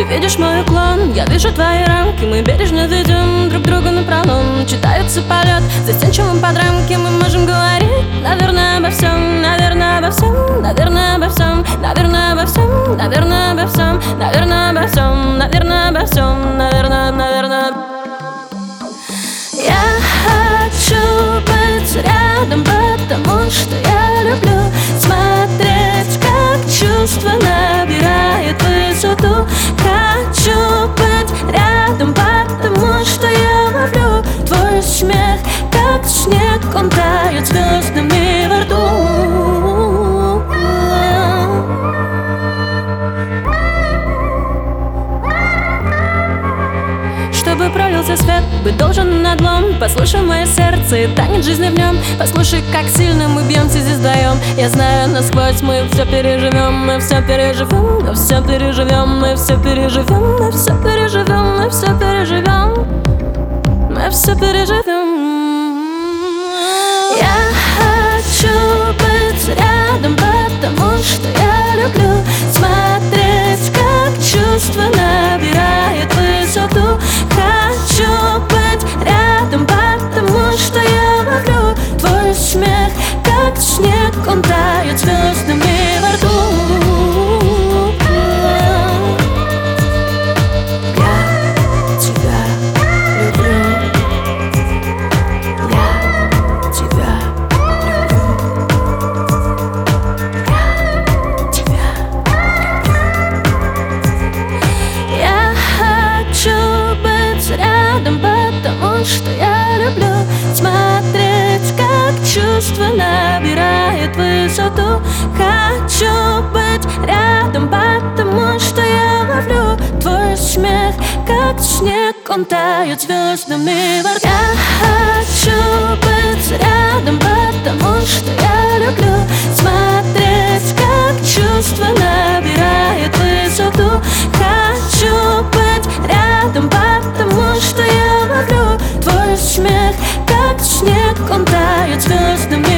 видишь мой уклон, я вижу твои рамки. Мы бережно ведем друг друга напролом. Читается полет, застенчивым под рамки. Мы можем говорить, наверное, обо всем. Наверное, обо всем, наверное, обо всем. Наверное, обо всем, наверное, обо всем. Наверное, обо всем, наверное, обо всем. Наверное. Я хочу быть рядом, потому что я люблю смотреть, как чувство набирает высоту. Хочу быть рядом, потому что я ловлю твой смех, как снег, он тает звездами во рту. Чтобы пролился свет, быть должен надлом. Послушай мое сердце и танец жизни в нем. Послушай, как сильно мы бьемся здесь вдвоем. Я знаю насквозь, мы все переживем. Мы все переживем, мы все переживем. Мы все переживем, мы все переживем. Мы все переживем, мы все переживем. Я хочу быть рядом, потому что я люблю смотреть, как чувство набирает высоту. Хочу быть рядом, потому что я ловлю твой смех, как снег, он тает звездами во рту. Я тебя люблю. Я тебя люблю. Я тебя люблю. Я хочу быть рядом, потому что я люблю смотреть, как чувство набирает высоту. Хочу быть рядом, потому что я ловлю твой смех, как снег, он тает звездами во рту. Я хочу быть рядом, потому что я люблю смотреть, как чувство набирает высоту. Хочу быть рядом, потому что я ловлю твой смех, как снег, он тает звездами.